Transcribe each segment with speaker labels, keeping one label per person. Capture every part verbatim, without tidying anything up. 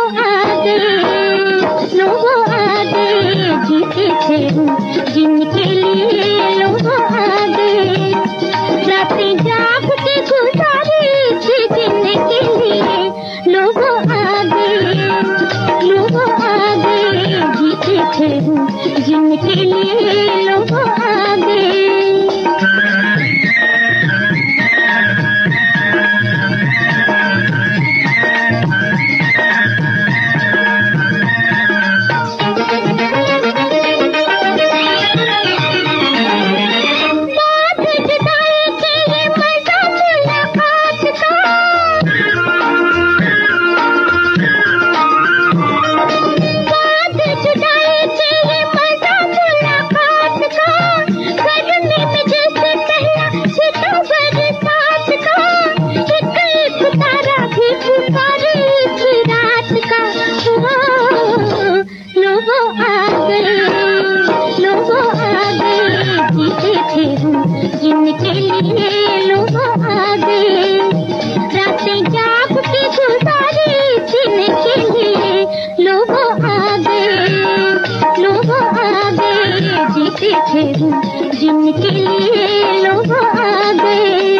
Speaker 1: आगे, लोगों आगे जीते थे जिनके लिए लोगों आगे, रातें जाग के गुजारी थी जिनके लिए लोगों आगे, लोगों आगे जीते थे जिनके लिए लोगों आगे। जिनके लिए लोगों आगे, रातें जाग के गुजारी जिनके लिए लोगों आगे, लोगों आगे जीते थे जिनके लिए लोगों आगे।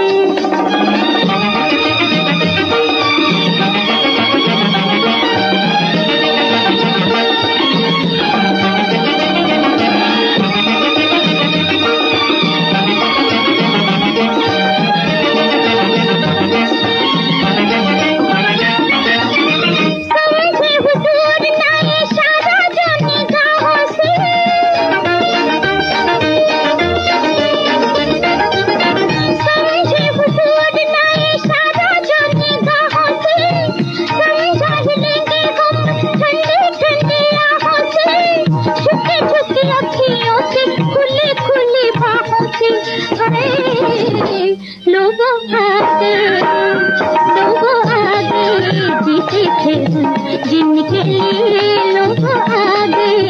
Speaker 1: लोगों आगे, लोगों आगे जीते थे जिनके लिए लोगों आगे।